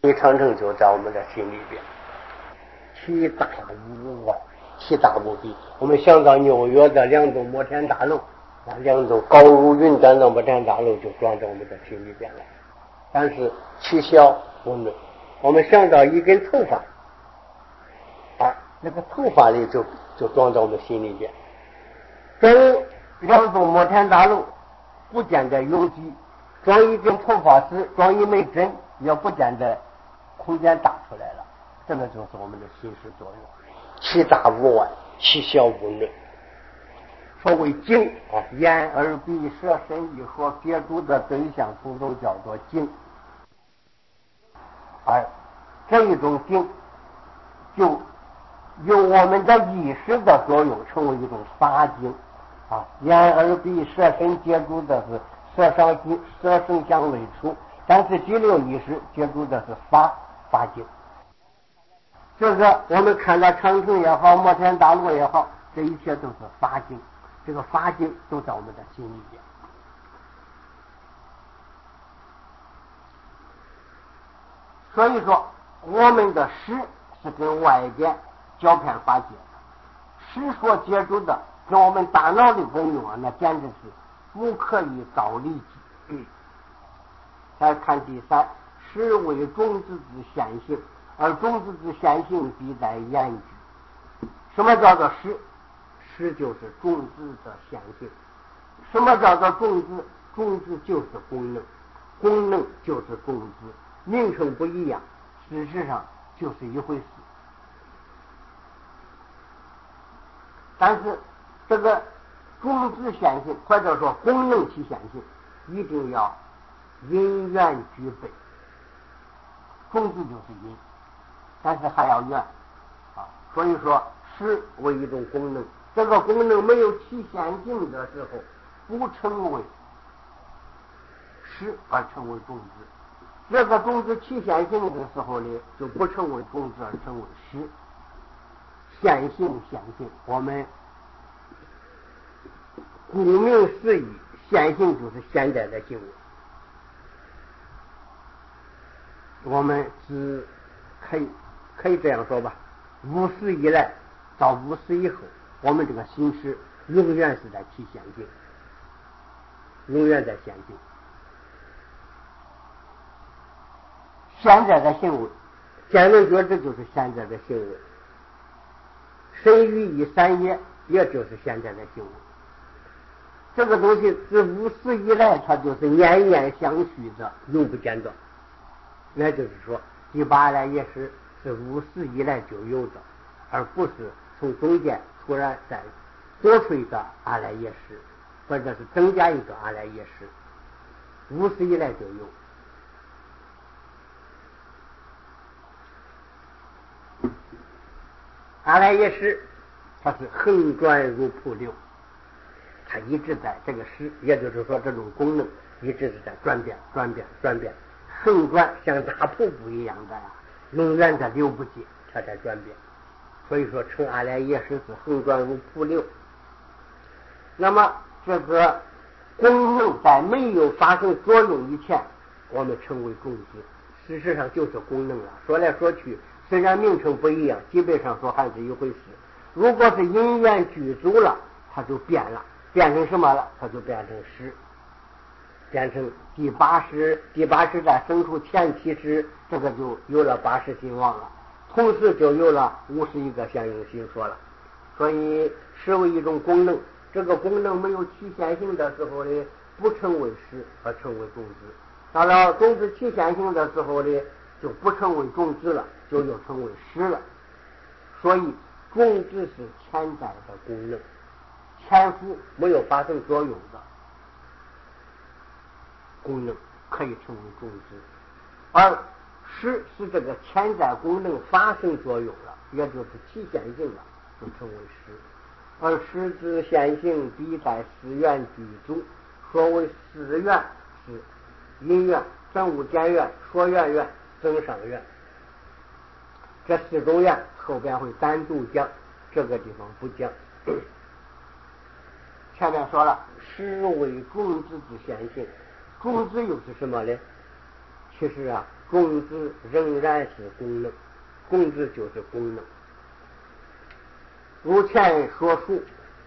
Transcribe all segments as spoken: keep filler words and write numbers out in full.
你常常就在我们的心里边，其大无外，其大无比。我们想到纽约的两栋摩天大楼，那两栋高如云端的摩天大楼就装在我们的心里边来，但是其小无论。我们想到一根头发，啊，那个头发里就就装在我们心里边。装两栋摩天大楼不见得有机，装一根头发丝，装一枚针，也不见得空间大出来了。这个就是我们的心识作用，其大无外，其小无内。所谓境啊，眼耳鼻舌身意所接触的对象，统统叫做境。而这一种境，就由我们的意识的作用，成为一种法境啊。眼耳鼻舌身接触的是色声心色声香味触，但是第六意识接触的是法法境。这个我们看到长城也好，摩天大楼也好，这一切都是法境，这个法境都在我们的心里边。所以说我们的识是跟外边胶片法界的，识所接触的跟我们大脑的功用啊，那简直是不可以道理计。再看第三，识为种子之现行，而种子之现行必待言句。什么叫做识？识就是种子的现行。什么叫做种子？种子就是功能，功能就是种子，名称不一样，事实上就是一回事。但是这个种子现行，或者说功能其现行，一定要因缘具备。种子就是因，但是还要缘啊。所以说识为一种功能，这个功能没有起现行的时候，不成为识而成为种子。这个种子起现行的时候呢，就不成为种子而成为识。现行现行，我们顾名思义，现行就是现在的行为。我们只可以可以这样说吧，无始以来到无始以后，我们这个心识永远是在起现行，永远在现行。现在的行为，见闻觉知就是现在的行为，身语意三业也就是现在的行为。这个东西自无始以来，它就是念念相续的，永不间断。那就是说，第八阿赖耶识是无始以来就有的，而不是从中间突然再多出一个阿赖耶识，或者是增加一个阿赖耶识，无始以来就有。阿赖耶识它是横转如瀑流，它一直在这个识，也就是说这种功能一直是在转变转变转变，横转像大瀑布一样的呀，永远的流不尽，它在转变。所以说成阿赖耶识是横转如瀑流。那么这个功能在没有发生作用以前，我们称为种子，事实上就是功能了。说来说去，虽然名称不一样，基本上说还是一回事。如果是因缘具足了，它就变了，变成什么了？它就变成识，变成第八识。第八识在生出前七识，这个就有了八识心王了，同时就有了五十一个相应心说了。所以识为一种功能，这个功能没有起现行的时候呢，不成为识而成为种子。到了种子起现行的时候呢，就不成为种子了，就又成为识了。所以种子是潜在的功能，潜伏没有发生作用的功能可以成为种子，而识是这个潜在功能发生作用了，也就是起现行了，就成为识。而识之现行必待四缘具足。所谓四缘是因缘、真无间缘、说缘缘、增上缘，这四种缘后边会单独讲，这个地方不讲。前面说了，识为种子之现行，种子又是什么呢？ 其实啊，工字仍然是功能，工字就是功能。如前所述，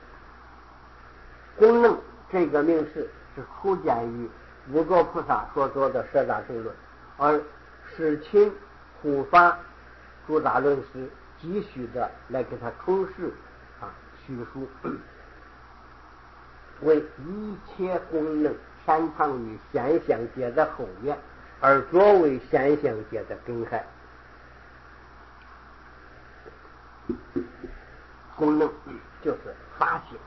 功能这个名词是出见于无着菩萨所做的《摄大乘论》，而世亲护法诸大论师继续的来给他重释啊叙述，为一切功能擅长于现象界的后面，而作为现象界的根害。功能就是法性，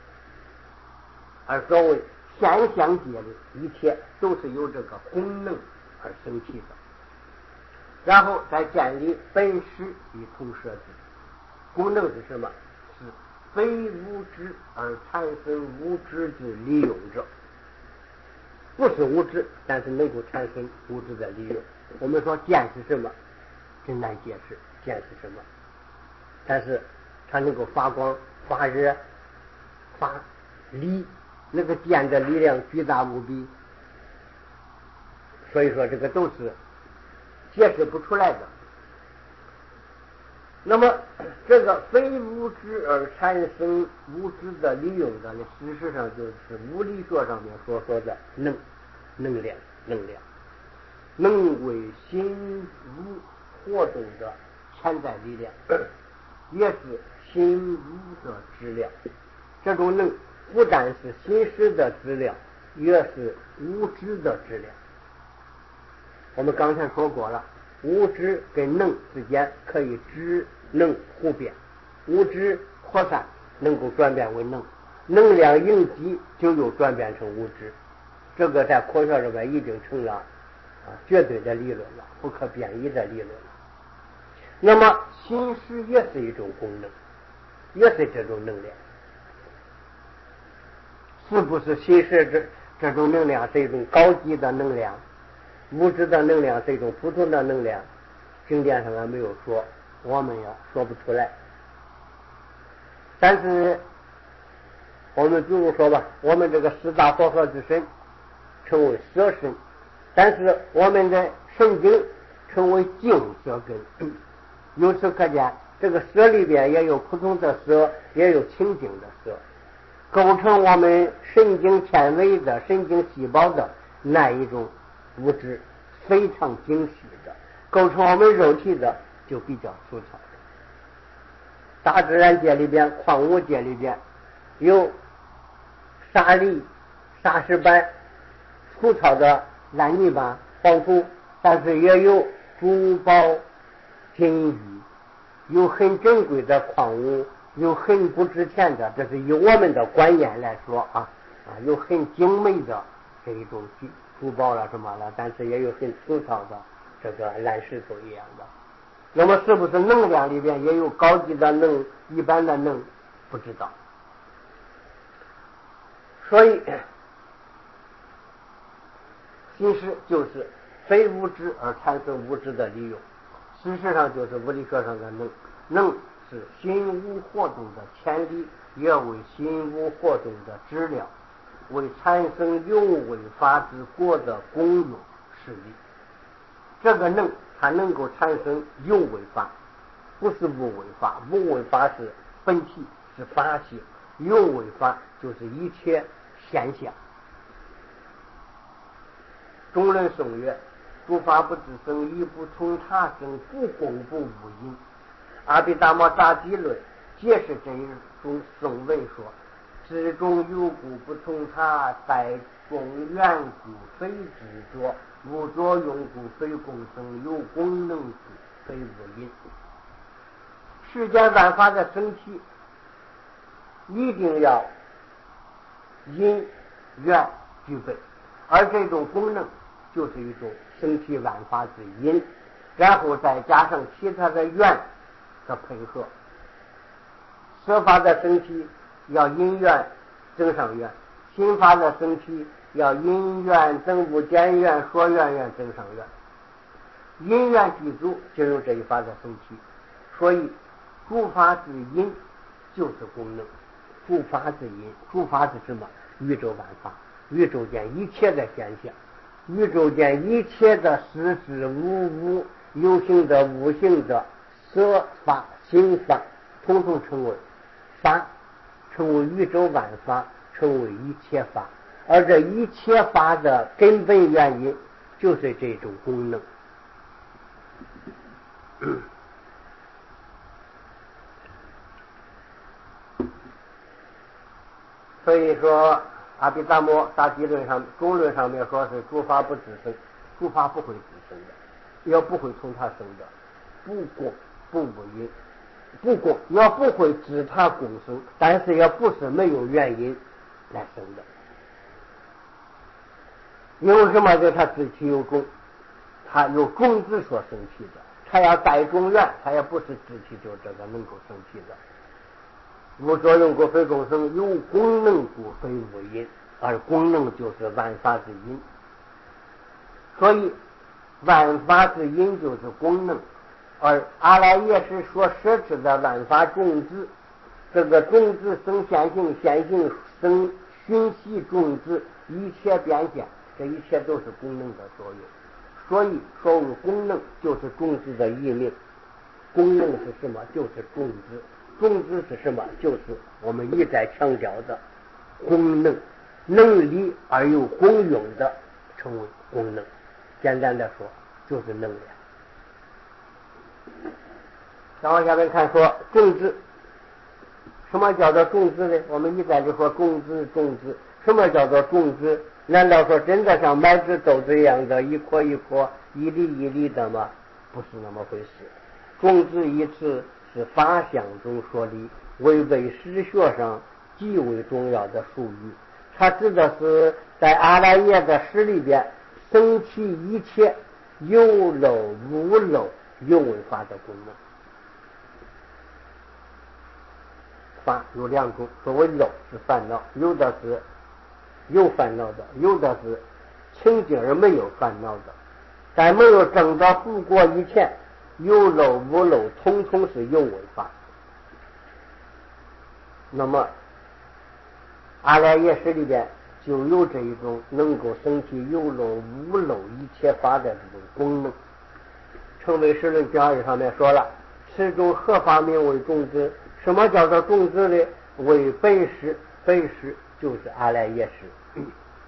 而作为现象界的一切都是由这个功能而生起的，然后再建立本实与同设之。功能是什么？是非物质而产生物质之利用者，不是物质，但是能够产生物质的利用。我们说电是什么？真难解释，电是什么？但是它能够发光、发热、发力，那个电的力量巨大无比，所以说这个都是解释不出来的。那么这个非物质而产生物质的利用的，事实上就是物理学上面所说的能能量能量能为心物活动的潜在力量，也是心物的质量。这种能不但是心识的质量，也是物质的质量。我们刚才说过了，物质跟能之间可以质能互变，物质扩散能够转变为能，能量应激就又转变成物质。这个在科学上面已经成了啊绝对的理论了，不可变异的理论了。那么心识也是一种功能，也是这种能量。是不是心识这这种能量是一种高级的能量，物质的能量是一种普通的能量？经典上还没有说，我们也说不出来。但是我们比如说吧，我们这个四大和合之身称为色身，但是我们的神经称为净色根。由此可见，这个色里边也有普通的色，也有清净的色，构成我们神经纤维的神经细胞的那一种物质非常精细的，构成我们肉体的就比较粗糙。大自然界里边，矿物界里边有沙砾、沙石板、粗糙的烂泥巴、黄土，但是也有珠宝、金玉，有很珍贵的矿物，有很不值钱的，这是以我们的观念来说啊啊，有很精美的这一种珠宝了什么了，但是也有很粗糙的这个烂石头一样的。那么是不是能量里边也有高级的能，一般的能？不知道。所以心识就是非物质而产生物质的利用，事实上就是物理学上的能。能是心物活动的潜力，也为心物活动的质量，为产生有为法之果的功用势力。这个能它能够产生有为法，不是无为法。无为法是本体，是法性；有为法就是一切现象。中论颂曰：诸法不自生，亦不从他生，不功不无因。阿毗达摩杂集论解释这一种颂文说：知中有故不从他，在中缘故非执着，无作用故非共生，有功能故非无因。世间万法的生起一定要因缘具备，而这种功能就是一种生起万法之因，然后再加上其他的缘的配合。色法的生起要因缘增上缘，心法的生起要因缘增不减缘，说缘缘增上缘。因缘具足就有这一法的生起。所以诸法之因就是功能。诸法之因，诸法是什么？宇宙万法，宇宙间一切的现象宇宙间一切的事事物物，有形的无形的色法心法，统统称为法，称为宇宙万法，称为一切法。而这一切法的根本原因就是这种功能。所以说阿毗达摩大集论上中论上面说是诸法不自生，诸法不会自生的，要不会从它生的，不共不无因，不共要不会指它共生，但是也不是没有原因来生的。因为什么？就它自其有种，它有种子所生起的，它要带种源，它也不是自其就这个能够生起的。无作用故非共生，有功能故非无因，而功能就是万法之因。所以万法之因就是功能，而阿赖耶识所摄持的万法种子，这个种子生现行，现行生熏习种子，一切变现，这一切都是功能的作用。所以所谓功能就是种子的异名。功能是什么？就是种子。种子是什么？就是我们一再强调的功能，能力而又功用的称为功能。简单的说就是能量。再往下面看说种子，什么叫做种子呢？我们一再就说种子种子，什么叫做种子？难道说真的像麦子豆子一样的一颗一颗一粒一粒的吗？不是那么回事。种子一词是法相中说理，为被史学上极为重要的术语。它指的是在阿赖耶的识里边生起一切有漏无漏有为法的功能。法有两种，所谓漏是烦恼，有的是有烦恼的，有的是清净而没有烦恼的。在没有证到不过以前，有漏无漏统统是有为法。那么阿赖耶识里边就有这一种能够生起有漏无漏一切法的这种功能。成为识论讲义上面说了，此种何法名为种子？什么叫做种子呢？为本识，本识就是阿赖耶识。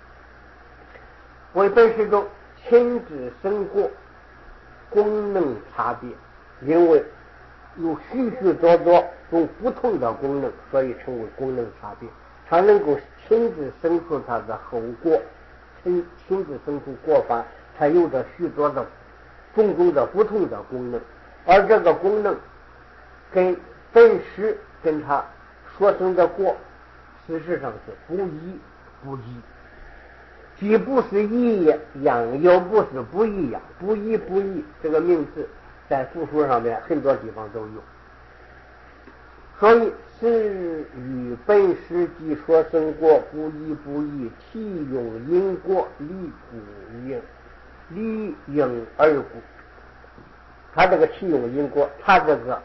为本识中亲自生果功能差别，因为有许许多多种不同的功能，所以称为功能差别。它能够亲自生出它的后果，亲亲自生出果法，它有着许多的种种的不同的功能，而这个功能跟本识跟它所生的果事实上是不一不一，既不是一样，又不是不一样。不一不一这个名词在复数上面很多地方都有。所以是与本识即所生果不一不异，体用因果，离故应，离应而故。它这个体用因果，它这个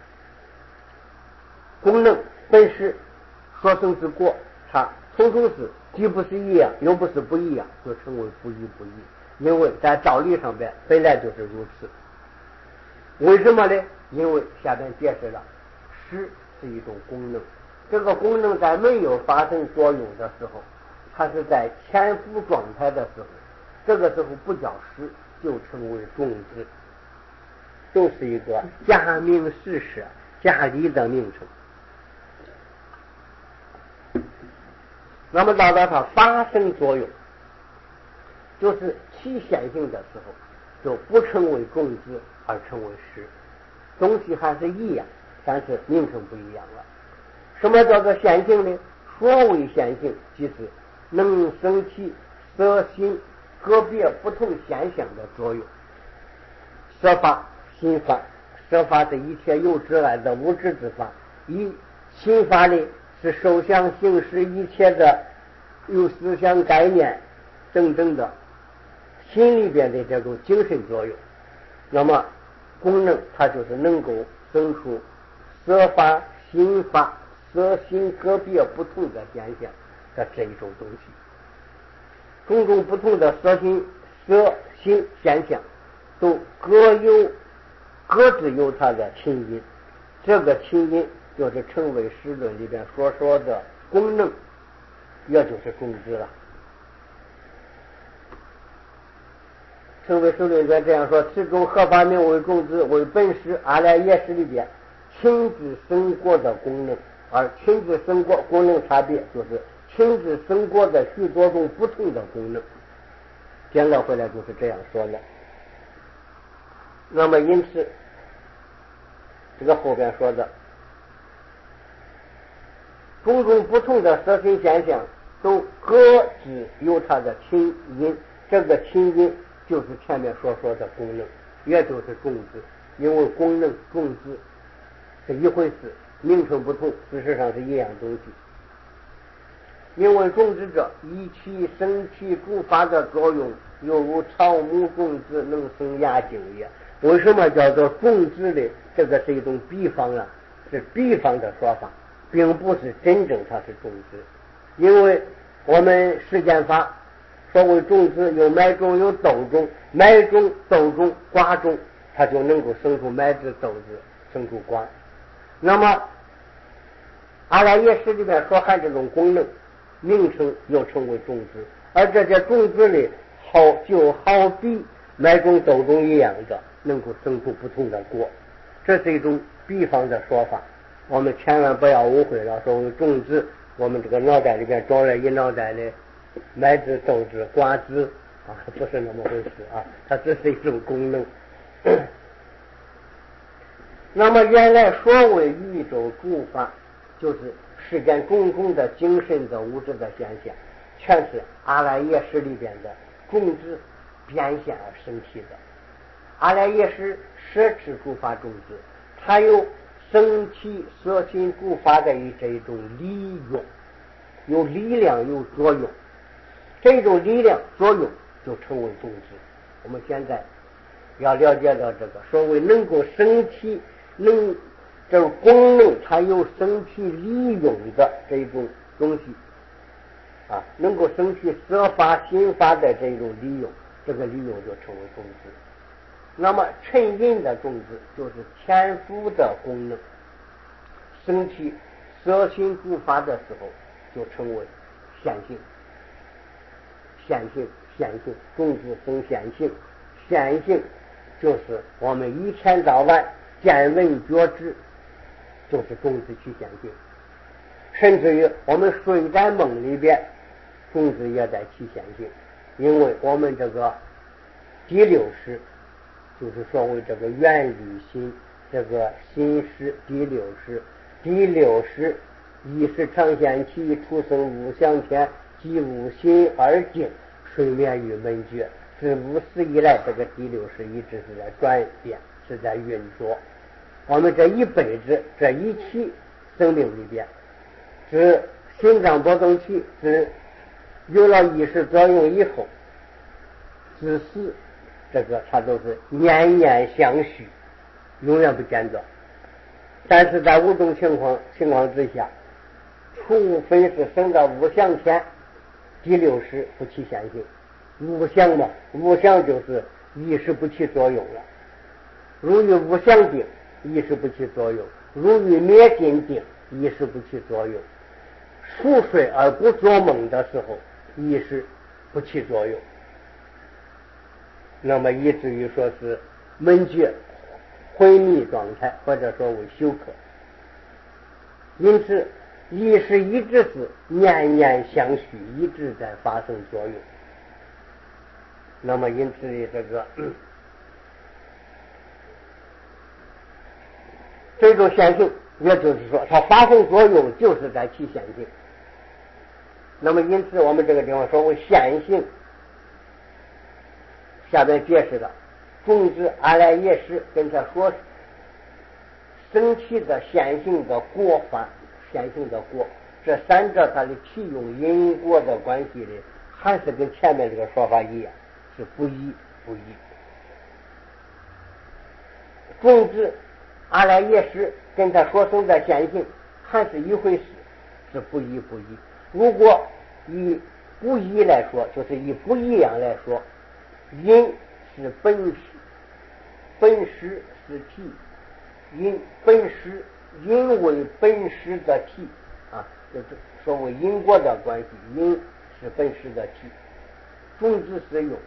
功能本识所生之果，它统统是既不是一样，又不是不一样，就称为不一不异。因为在道理上边本来就是如此。为什么呢？因为下边解释了，识是一种功能，这个功能在没有发生作用的时候，它是在潜伏状态的时候，这个时候不叫识，就称为种子，就是一个假名实设假理的名称。那么到了它发生作用，就是起现行的时候，就不称为种子，而称为识。东西还是一样，但是名称不一样了。什么叫做现行呢？所谓现行，即是能生起色心个别不同现象的作用。色法、心法，色法是一切有之外的无知之法，以心法呢是受想行识一切的有思想概念等等的心里边的这种精神作用。那么功能它就是能够生出色法、心法、色心个别不同的现象的这一种东西。种种不同的色心色心现象都各有各自有它的亲因，这个亲因就是成为识论里边所说的功能，也就是种子了。成为识论里边这样说：此中合法名为种子，为本识阿赖耶识里边亲自生果的功能，而亲自生果功能差别就是亲自生果的许多种不同的功能。讲到回来就是这样说的。那么因此这个后边说的种种不同的色心现象都各自有它的亲因，这个亲因就是前面所说的功能，也就是种子。因为功能种子是一回事，名称不同，事实上是一样东西。因为种子者以其生气主发的作用，犹如草木种子能生芽茎也。为什么叫做种子呢？这个是一种比方啊，是比方的说法，并不是真正它是种子。因为我们实践法所谓种子有麦种有豆种，麦种豆种瓜种，它就能够生出麦子豆子，生出瓜。那么阿赖耶识里面所含这种功能名称又称为种子，而这些种子里好就好比麦种豆种一样的能够生出不同的果，这是一种比方的说法，我们千万不要误会了。所谓种子，我们这个脑袋里面装了一脑袋的麦子豆子瓜子啊，不是那么回事啊，它只是一种功能。那么原来所谓宇宙诸法，就是世间种种的精神的物质的现象，全是阿赖耶识里边的种子变现而生起的。阿赖耶识摄持诸法种子，它有生起色心诸法的这一种力用，有力量有作用，这种力量作用就成为种子。我们现在要了解到这个所谓能够生起能这种功能，它有生起利用的这种东西啊，能够生起色法心法的这种利用，这个利用就成为种子。那么沉因的种子就是潜伏的功能，生起色心诸法的时候就成为显性。显性显性种子生显性，显性就是我们一天到晚见闻觉知，就是种子起显性。甚至于我们睡在梦里边，种子也在起显性。因为我们这个第六识，就是所谓这个原理心，这个心识第六识，第六识意识常现起，出生无想天，即无心而静，睡眠与门觉。自无始以来，这个第六识一直是在转变，是在运作。我们这一辈子这一期生命里边，自心脏波动器自有了意识作用以后，自死，这个它都是念念相续，永远不间断。但是在五种情况情况之下，除非是生到无想天，第六识不起显性。无想嘛，无想就是意识不起作用了。如于无想定，意识不起作用；如于灭尽定，意识不起作用。熟睡而不做梦的时候，意识不起作用。那么以至于说是门觉昏迷状态，或者说为休克。因此意识一直是念念相续，一直在发生作用。那么因此的这个、嗯、这种显性，也就是说它发生作用就是在起显性。那么因此我们这个地方说为显性，下边解释了种子阿赖耶识跟他说生起的显性的果法，显性的果，这三者它的起用因果的关系呢，还是跟前面这个说法一样，是不一不一。种子阿赖耶识跟他所生的显性还是一回事，是不一不一。如果以不一来说，就是以不一样来说， 因是本实，本实是体，因本实，因为本实的体啊，就是所谓因果的关系，因是本实的体，种子是用，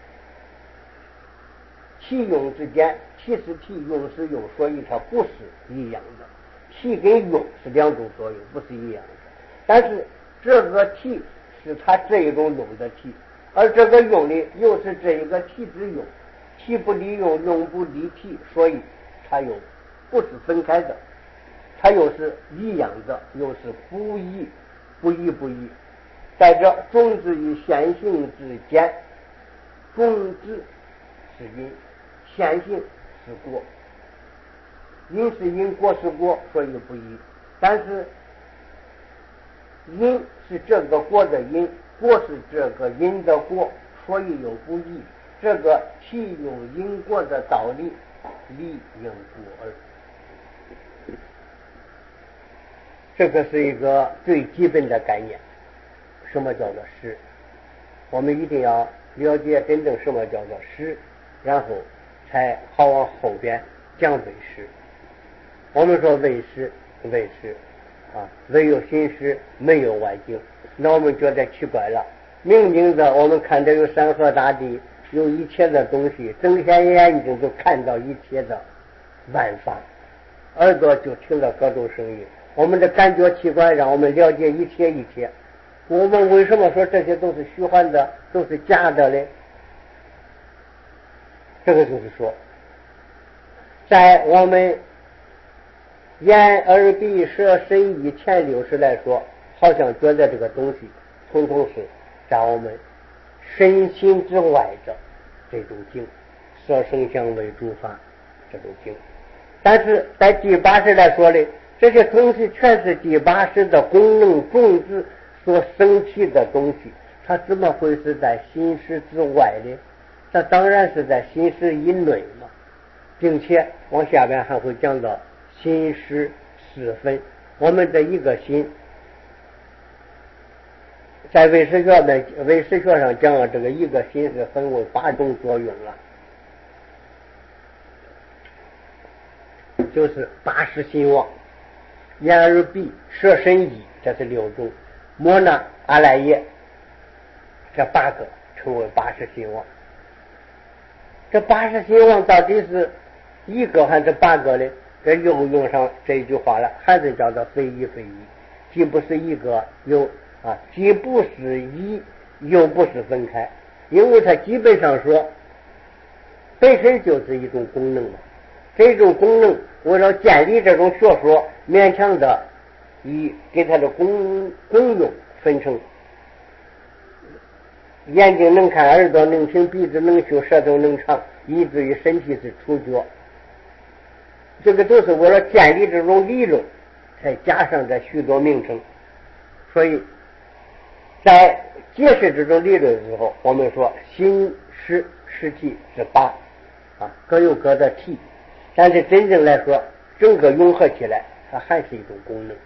体用之间，体是体，用是用，所以它不是一样的。体跟用是两种作用，不是一样的。但是这个体是它这一种用的体，而这个用的又是这一个体之用，体不离用，用不离体，所以它又不是分开的，它又是一样的，又是不异，不异不异。在这种子与现行之间，种子是因，现行是果，因是因，果是果，所以不异。但是因是这个果的因，果是这个因的果，所以又不异。这个体用因果的道理，理应果耳。这个是一个最基本的概念。什么叫做实？我们一定要了解真正什么叫做实，然后才好往后边讲为实。我们说为实，为实啊，唯有心实，没有外境。那我们觉得奇怪了，明明的我们看到有山河大地，有一切的东西，睁开眼睛就看到一切的万法，耳朵就听到各种声音，我们的感觉奇怪，让我们了解一切一切。我们为什么说这些都是虚幻的，都是假的呢？这个就是说，在我们眼耳鼻舌身意前六识来说，好像觉得这个东西统统是在我们身心之外的这种境，色声香味触法这种境。但是在第八识来说呢，这些东西全是第八识的功能种子所生起的东西，它怎么会是在心识之外呢？它当然是在心识以内嘛，并且往下边还会讲到心识四分。我们这一个心，在唯识学的唯识学上讲了，这个一个心是分为八种作用了，就是八识心王，眼耳鼻舌身意，这是六种，摩那阿赖耶这八个称为八识心王。这八识心王到底是一个还是八个呢？这又用上这一句话了，还是叫做非一非一，既不是一个，又啊，既不是一，又不是分开，因为它基本上说本身就是一种功能嘛。这种功能为了建立这种学说，勉强的以给它的功功用分成眼睛能看，耳朵能听，鼻子能嗅，舌头能尝，以至于身体是触觉。这个都是为了建立这种理论才加上这许多名称。所以在解释这种理论的时候，我们说心识实体是八啊，各有各的体，但是真正来说，整个融合起来，它还是一种功能。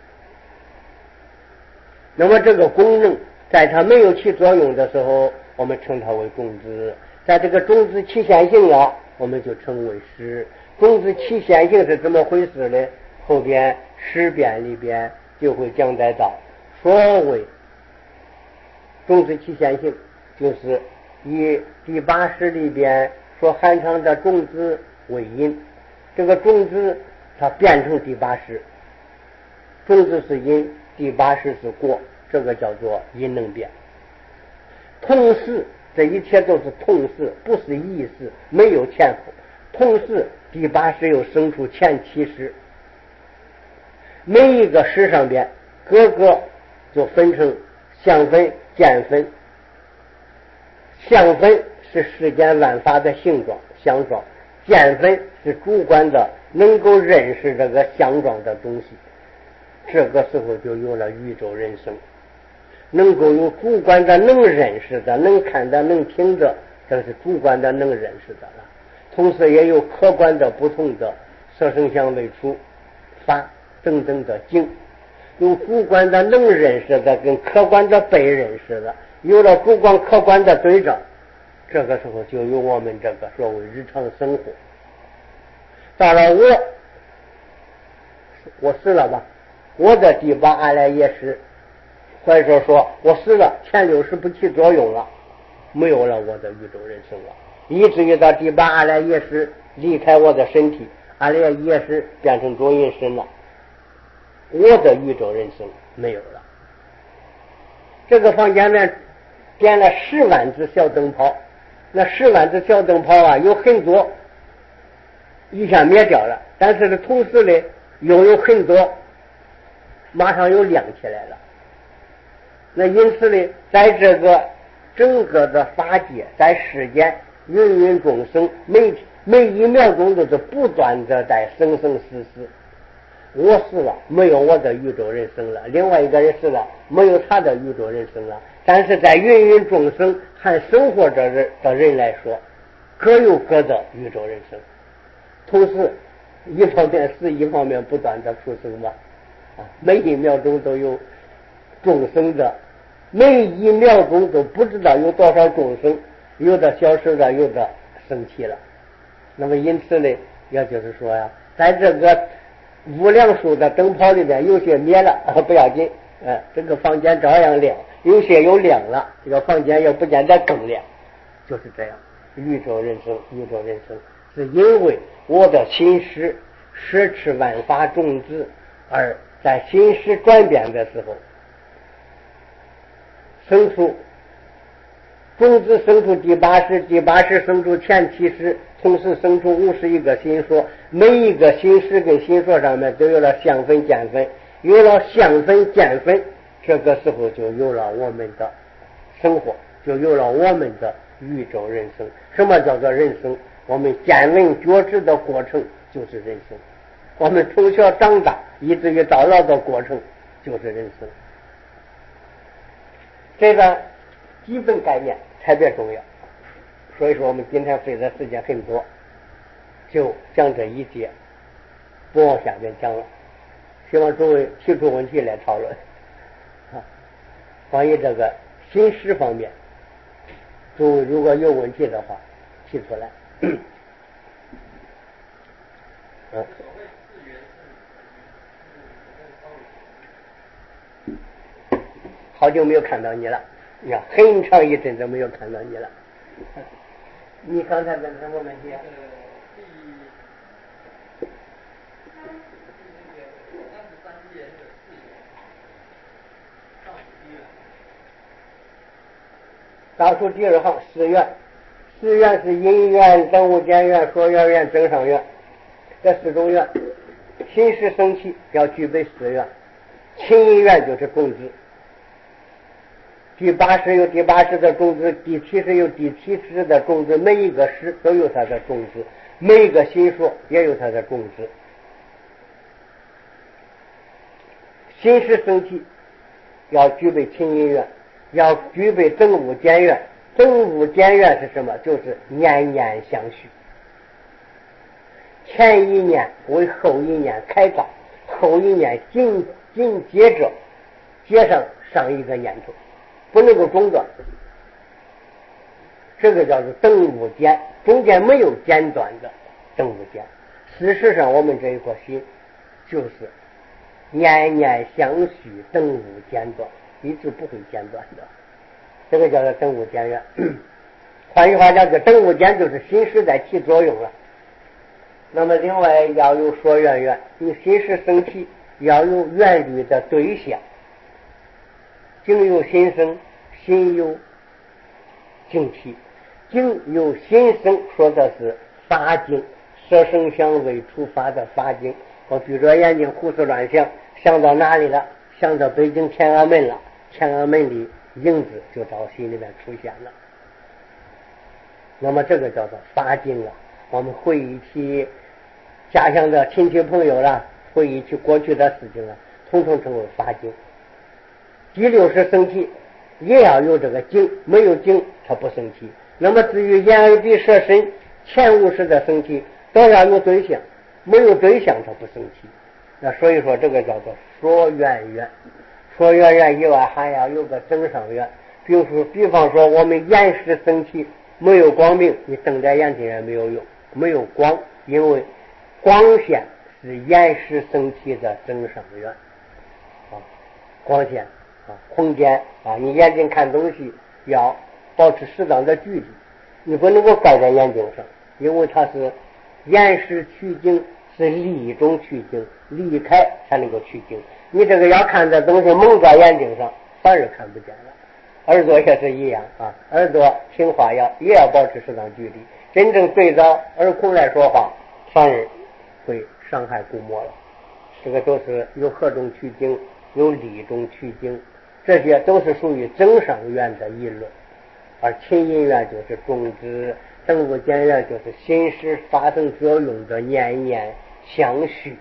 那么这个功能在它没有起作用的时候，我们称它为种子；在这个种子起现行了，我们就称为识。种子起现行是怎么回事呢？后边识辩里边就会讲解到，所谓种子起现行，就是以第八识里边所含藏的种子为因，这个种子它变成第八识，种子是因，第八识是果，这个叫做因能变。同时这一切都是同时，不是异时，没有前后。同时第八识又生出前七识，每一个识上边各个就分成相分见分。相分是世间万法的形状相状，见分是主观的能够认识这个相状的东西。这个时候就有了宇宙人生，能够有主观的能认识的，能看的，能听的，这是主观的能认识的了。同时也有客观的不同的色声香味触法等等的境，有主观的能认识的跟客观的被认识的，有了主观客观的对照， 这个时候就有我们这个所谓日常生活。到了我，我死了吧，我的第八阿赖耶识，或者说我死了，前六识不起作用了，没有了我的宇宙人生了，以至于到第八阿赖耶识离开我的身体，阿赖耶识变成中阴身了，我的宇宙人生没有了。这个房间呢点了十万只小灯泡，那十万只小灯泡啊，有很多一下灭掉了，但是呢同时呢又有很多马上又亮起来了。那因此呢，在这个整个的法界，在世间芸芸众生，每每一秒钟都是不断的在生生死死。我死了，没有我的宇宙人生了，另外一个人死了，没有他的宇宙人生了。但是在芸芸众生还生活着人的人来说，各有各的宇宙人生，同时一方面死，一方面不断的出生吧。啊，每一秒钟都有众生的，每一秒钟都不知道有多少众生，有的消失了，有的升起了。那么因此呢，也就是说呀，在这个无量数的灯泡里面，有些灭了啊，不要紧，呃，这个房间照样亮；有些又亮了，这个房间又不见得更亮，就是这样。宇宙人生，宇宙人生，是因为我的心识摄持万法种子，而在心识转变的时候，生出种子，生出第八识，第八识生出前七识，同时生出五十一个心说，每一个心识跟心说上面都有了相分见分，有了相分见分，这个时候就有了我们的生活，就有了我们的宇宙人生。什么叫做人生？我们见闻觉知的过程就是人生，我们从小长大以至于到老的过程就是人生。这个基本概念特别重要，所以说我们今天费的时间很多，就讲这一节，不往下面讲了。希望诸位提出问题来讨论啊。关于这个心识方面，诸位如果有问题的话提出来。嗯，好久没有看到你了，你看很长一阵子没有看到你了。你刚才问什么问题啊？倒数第二行四愿，四愿是因愿、等无间愿、说愿愿、增上愿，这四种愿，心识生起要具备四愿。清因愿就是种子，第八识有第八识的种子，第七识有第七识的种子，每一个识都有它的种子，每一个心说也有它的种子。心识生起要具备清因愿，要具备等无间愿。等无间愿是什么？就是念念相续，前一念为后一念开导，后一念紧紧接着接上上一个念头，不能够中断，这个叫做等无间，中间没有间断的等无间。事实上我们这一颗心就是念念相续，等无间断，一直不会间断的，这个叫做等无间愿。换句话讲，这等无间就是心识在起作用了。那么另外要有说愿愿，你心识生起要有愿律的对象，境由心生，心由境起，境由心生说的是法境，色声香味触法的法境。我闭着眼睛胡思乱想，想到哪里了？想到北京天安门了，天安门里影子就到心里面出现了。那么这个叫做法境啊。我们回忆起家乡的亲戚朋友了，回忆起过去的事情了，统统称为法境。第六识生起也要有这个境，没有境它不生起。那么至于眼耳鼻舌身前五识的生起都要有对象，没有对象它不生起。那所以说这个叫做说愿愿，说愿愿以外还要有个增上愿。比如说比方说我们眼识生起没有光明，你瞪在眼睛也没有用。没有光，因为光线是延时升起的增上缘啊，光线啊，空间啊，你眼睛看东西要保持适当的距离，你不能够盖在眼睛上，因为它是延时取景，是离中取景，离开才能够取景。你这个要看的东西蒙在眼睛上，反而看不见了。耳朵也是一样啊，耳朵听话要也要保持适当距离，真正对着耳孔来说话，反而会伤害鼓膜了。这个都是有何种取景，有理中取景，这些都是属于增上缘的议论。而琴音缘就是种子，等物间缘就是心识发生作用的念念相续。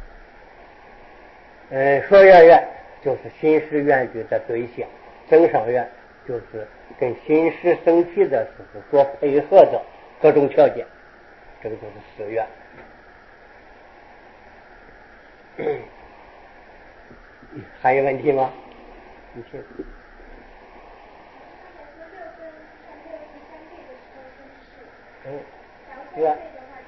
嗯，说缘缘就是心识缘觉的对象，增上缘就是跟心识升起的时候所配合的各种条件，这个就是四缘。还有问题吗？你请。嗯，是啊。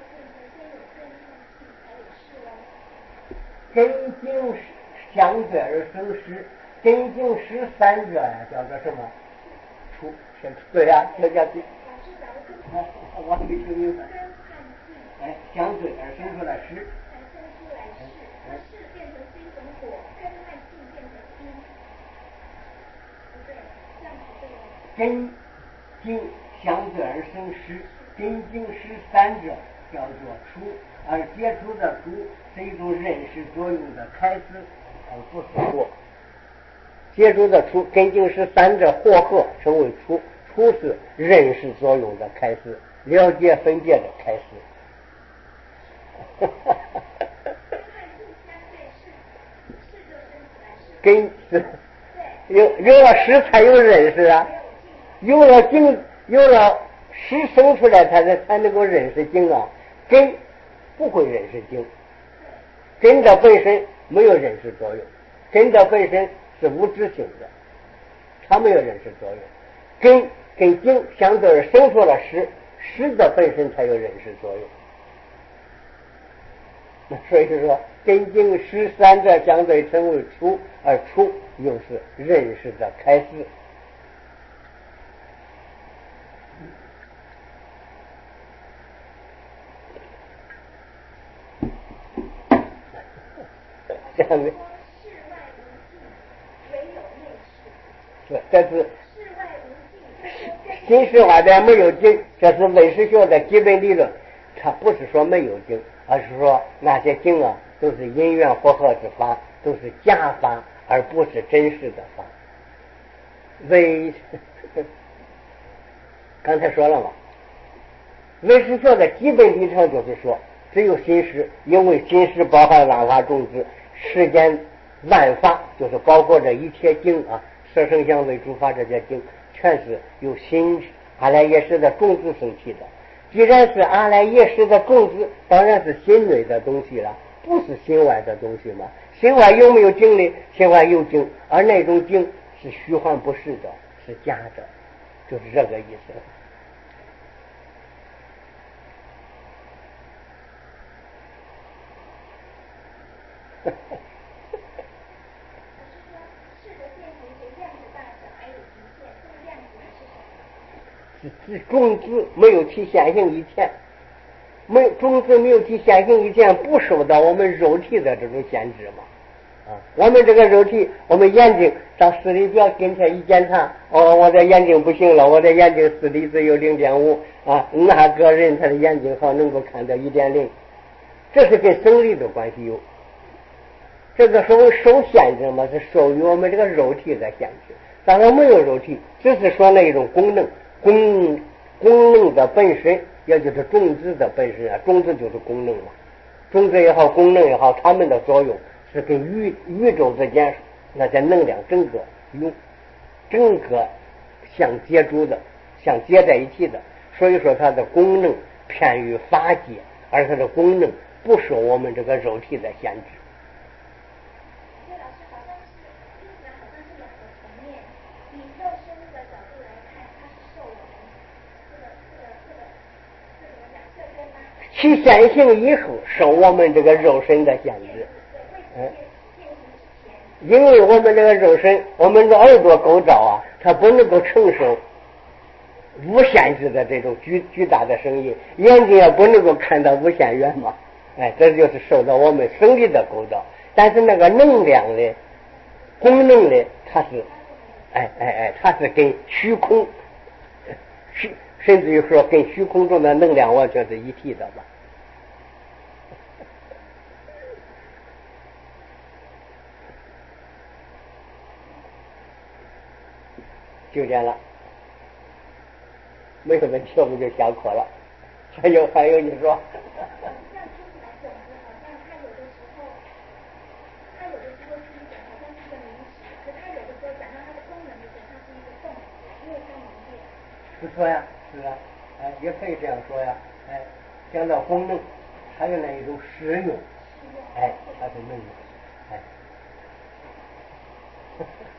根茎相对而生湿，根茎湿三者呀，叫做什么？出，对呀、啊，这叫对。我没听明白。哎，相对而生出来湿。生出来湿，那湿变成是一种火，根和茎变成阴。不对，这样不对哦。根茎相对而生湿，根茎湿三者叫做出，而接触的出是一种认识作用的开始，而不是火。接触的出，根茎湿三者和合成为出，出是认识作用的开始，了解分别的开始。根是有有了识才有认识啊，有了景，有了识生出来才能才能够认识景啊。根不会认识景，根的本身没有认识作用，根的本身是无知性的，它没有认识作用。根跟景相对而生出了识，识的本身才有认识作用。所以说根茎湿三者相对成为出，而出又是认识的开始。这样子是，这是心识外边没有经，这是唯识学的基本理论。它不是说没有经，而是说那些经啊都是因缘和合之法，都是假法，而不是真实的法。唯刚才说了嘛，唯识学的基本立场就是说，只有心识，因为心识包含万法种子，世间万法就是包括这一切经啊，色声香味触法这些经，全是由心阿赖耶识的种子生起的。既然是阿赖耶识的种子，当然是心内的东西了，不是心外的东西嘛。心外有没有经呢？心外有经，而那种经是虚幻不实的，是假的，就是这个意思。是种子没有体现性以前，没种子没有体现性以前，不受到我们肉体的这种限制嘛。啊，我们这个肉体，我们眼睛到视力表跟前一检查，哦，我的眼睛不行了，我的眼睛视力只有零点五啊，那个人他的眼睛好能够看到一点零，这是跟生理的关系有。这个受受限制嘛，是受于我们这个肉体的限制。当然没有肉体，只是说那一种功能，功功能的本身，也就是种子的本身啊，种子就是功能嘛。种子也好，功能也好，它们的作用是跟宇宇宙之间那些能量整个有整个相接触的，相接在一起的。所以说它的功能偏于法界，而它的功能不受我们这个肉体的限制。 其现行以后受我们这个肉身的限制。嗯，因为我们这个肉身，我们的耳朵构造啊，它不能够承受无限制的这种巨巨大的声音，眼睛也不能够看到无限远嘛。哎，这就是受到我们生理的构造。但是那个能量的功能的，它是，哎哎哎，它是跟虚空，虚甚至于说跟虚空中的能量完全是一体的吧。就这样了，没有问题，我们就下课了。还有还有，你说。是说呀，是啊，哎，也可以这样说呀，哎，讲到功能，还有那一种实用，哎，它是能力，哎。